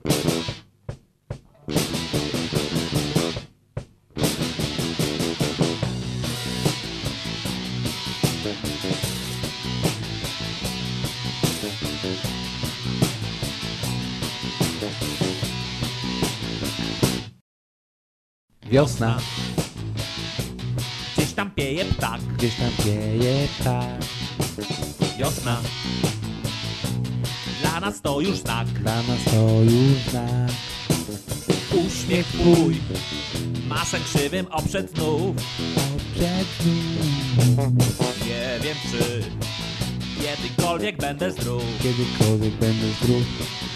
Wiosna, Gdzieś tam pieje ptak. gdzieś tam pieje ptak. Wiosna, dla nas to już znak. Dla nas to już znak. Uśmiech twój masę krzywym oprzed znów. Przed nim, Nie wiem, czy kiedykolwiek będę zdrów. kiedykolwiek będę zdrów.